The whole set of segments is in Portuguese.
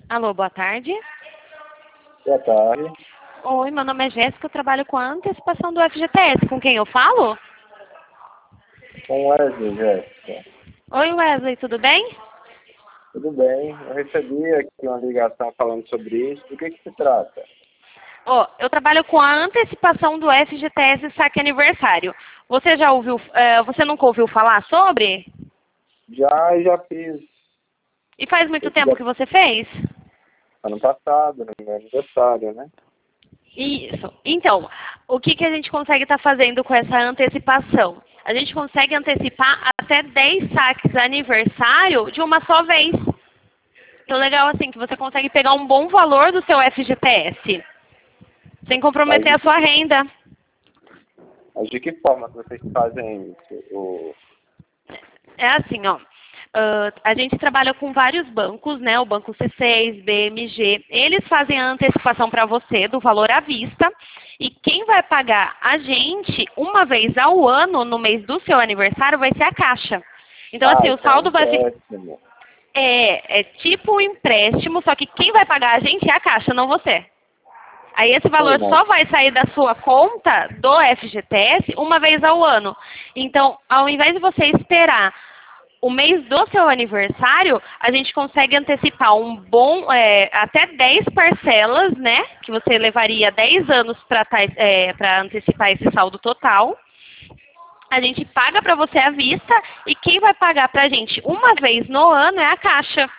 Alô, boa tarde. Boa tarde. Oi, meu nome é Jéssica, eu trabalho com a antecipação do FGTS. Com quem eu falo? Com Wesley, Jéssica. Oi, Wesley, tudo bem? Tudo bem? Eu recebi aqui uma ligação falando sobre isso. Do que se trata? Eu trabalho com a antecipação do FGTS Saque Aniversário. Você já ouviu, você nunca ouviu falar sobre? Já fiz E faz muito esse tempo que você fez? ano passado, no meu aniversário, né? Isso. Então, o que a gente consegue estar fazendo com essa antecipação? A gente consegue antecipar até 10 saques aniversário de uma só vez. Então, legal assim, que você consegue pegar um bom valor do seu FGTS, sem comprometer a sua renda. Mas de que forma que vocês fazem isso? É assim, ó. A gente trabalha com vários bancos, né? O Banco C6, BMG. Eles fazem a antecipação para você do valor à vista. E quem vai pagar a gente uma vez ao ano, no mês do seu aniversário, vai ser a Caixa. Então, assim, o saldo vai ficar... É tipo um empréstimo, só que quem vai pagar a gente é a Caixa, não você. Aí esse valor só vai sair da sua conta do FGTS uma vez ao ano. Então, ao invés de você esperar o mês do seu aniversário, a gente consegue antecipar um bom, até 10 parcelas, né? Que você levaria 10 anos para antecipar esse saldo total. A gente paga para você à vista e quem vai pagar para a gente uma vez no ano é a Caixa.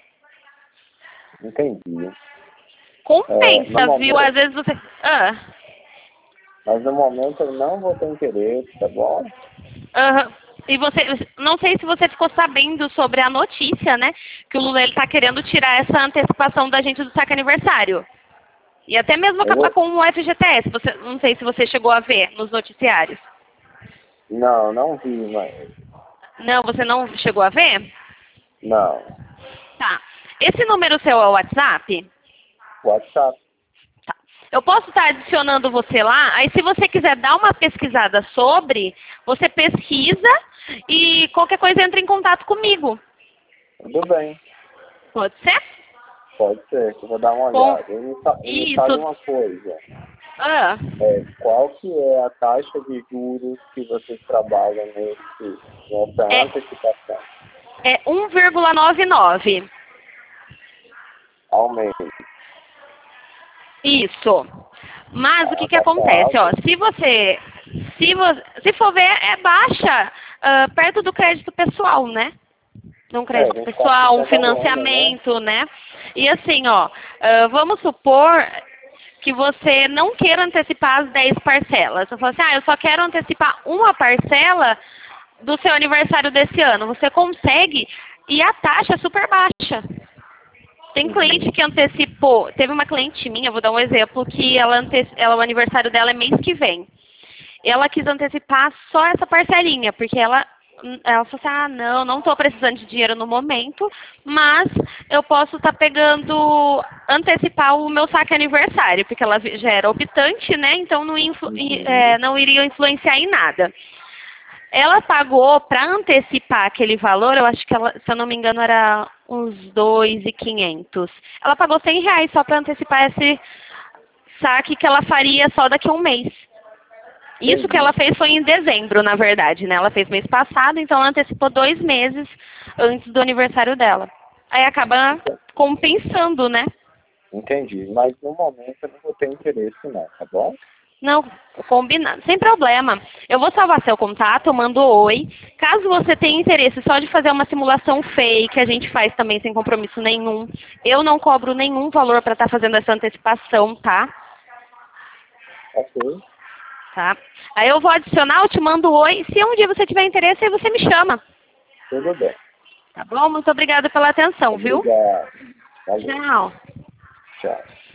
Entendi. Compensa, viu? Às vezes você... Mas no momento eu não vou ter interesse, tá bom? E você, não sei se você ficou sabendo sobre a notícia, né? Que o Lula está querendo tirar essa antecipação da gente do saque aniversário. E até mesmo acabar com o FGTS. Não sei se você chegou a ver nos noticiários. Não vi, mas... Não, você não chegou a ver? Não. Tá. Esse número seu é o WhatsApp? WhatsApp. Tá. Eu posso estar adicionando você lá, aí se você quiser dar uma pesquisada sobre, você pesquisa e qualquer coisa entra em contato comigo. Tudo bem. Pode ser? Pode ser, que eu vou dar uma olhada. Me fale uma coisa. Qual que é a taxa de juros que vocês trabalham nessa antecipação? É 1,99. Ao mês. Isso. Mas o que acontece? Ó, se for ver, é baixa perto do crédito pessoal, né? Um crédito pessoal, um financiamento, né? E assim, ó, vamos supor que você não queira antecipar as 10 parcelas. Você fala assim, eu só quero antecipar uma parcela do seu aniversário desse ano. Você consegue e a taxa é super baixa. Tem cliente que antecipou, teve uma cliente minha, vou dar um exemplo, que o aniversário dela é mês que vem. Ela quis antecipar só essa parcelinha, porque ela falou assim, não estou precisando de dinheiro no momento, mas eu posso estar antecipar o meu saque aniversário, porque ela já era optante, né, então não iria influenciar em nada. Ela pagou para antecipar aquele valor, eu acho que ela, se eu não me engano, era uns 2.500. Ela pagou R$100 só para antecipar esse saque que ela faria só daqui a um mês. Isso que ela fez foi em dezembro, na verdade, né? Ela fez mês passado, então ela antecipou 2 meses antes do aniversário dela. Aí acaba compensando, né? Entendi, mas no momento eu não vou ter interesse não, tá bom? Não, combinado, sem problema. Eu vou salvar seu contato, eu mando oi. Caso você tenha interesse só de fazer uma simulação fake, a gente faz também sem compromisso nenhum. Eu não cobro nenhum valor para estar fazendo essa antecipação, tá? Ok. Tá? Aí eu vou adicionar, eu te mando oi. Se um dia você tiver interesse, aí você me chama. Tudo bem. Tá bom? Muito obrigada pela atenção, viu? Obrigado. Tchau. Tchau.